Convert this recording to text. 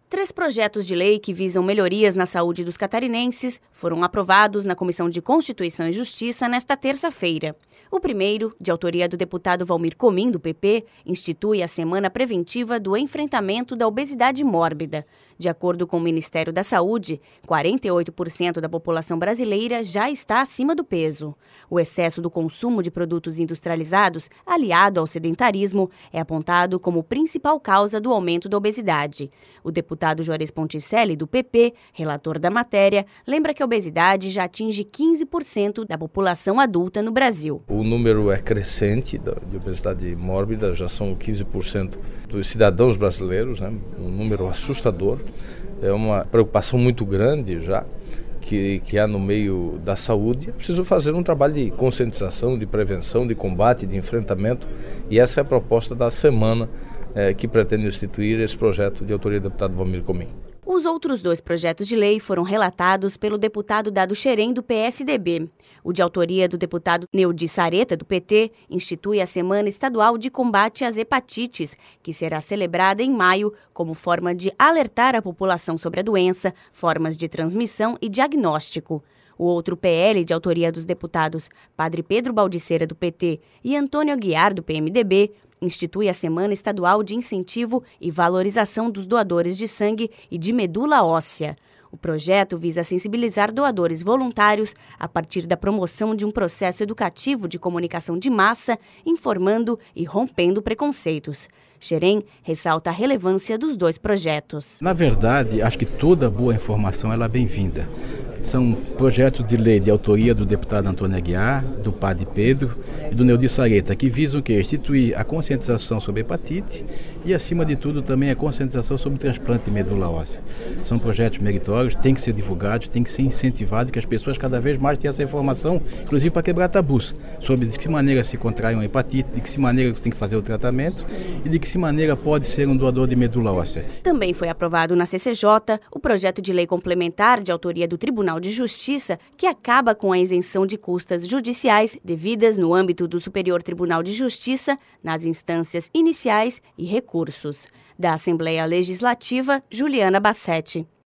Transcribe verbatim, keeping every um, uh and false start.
Três projetos de lei que visam melhorias na saúde dos catarinenses foram aprovados na Comissão de Constituição e Justiça nesta terça-feira. O primeiro, de autoria do deputado Valmir Comim, do P P, institui a Semana Preventiva do Enfrentamento da Obesidade Mórbida. De acordo com o Ministério da Saúde, quarenta e oito por cento da população brasileira já está acima do peso. O excesso do consumo de produtos industrializados, aliado ao sedentarismo, é apontado como principal causa do aumento da obesidade. O deputado Juarez Ponticelli, do P P, relator da matéria, lembra que a obesidade já atinge quinze por cento da população adulta no Brasil. O número é crescente de obesidade mórbida, já são quinze por cento dos cidadãos brasileiros, né? Um número assustador. É uma preocupação muito grande já que, que há no meio da saúde. É preciso fazer um trabalho de conscientização, de prevenção, de combate, de enfrentamento, e essa é a proposta da semana é, que pretende instituir esse projeto de autoria do deputado Valmir Comim. Os outros dois projetos de lei foram relatados pelo deputado Dado Xerém, do P S D B. O de autoria do deputado Neudi Sareta, do P T, institui a Semana Estadual de Combate às Hepatites, que será celebrada em maio como forma de alertar a população sobre a doença, formas de transmissão e diagnóstico. O outro P L, de autoria dos deputados Padre Pedro Baldiceira, do P T, e Antônio Aguiar, do P M D B, institui a Semana Estadual de Incentivo e Valorização dos Doadores de Sangue e de Medula Óssea. O projeto visa sensibilizar doadores voluntários a partir da promoção de um processo educativo de comunicação de massa, informando e rompendo preconceitos. Xerém ressalta a relevância dos dois projetos. Na verdade, acho que toda boa informação ela é bem-vinda. São projetos de lei de autoria do deputado Antônio Aguiar, do Padre Pedro e do Neudi Sareta, que visam que instituir a conscientização sobre hepatite e, acima de tudo, também a conscientização sobre o transplante de medula óssea. São projetos meritórios, têm que ser divulgados, têm que ser incentivados, que as pessoas cada vez mais tenham essa informação, inclusive para quebrar tabus, sobre de que maneira se contrai uma hepatite, de que maneira você tem que fazer o tratamento e de que maneira pode ser um doador de medula óssea. Também foi aprovado na C C J o projeto de lei complementar de autoria do Tribunal de Justiça, que acaba com a isenção de custas judiciais devidas no âmbito do Superior Tribunal de Justiça, nas instâncias iniciais e recursos. Da Assembleia Legislativa, Juliana Bassetti.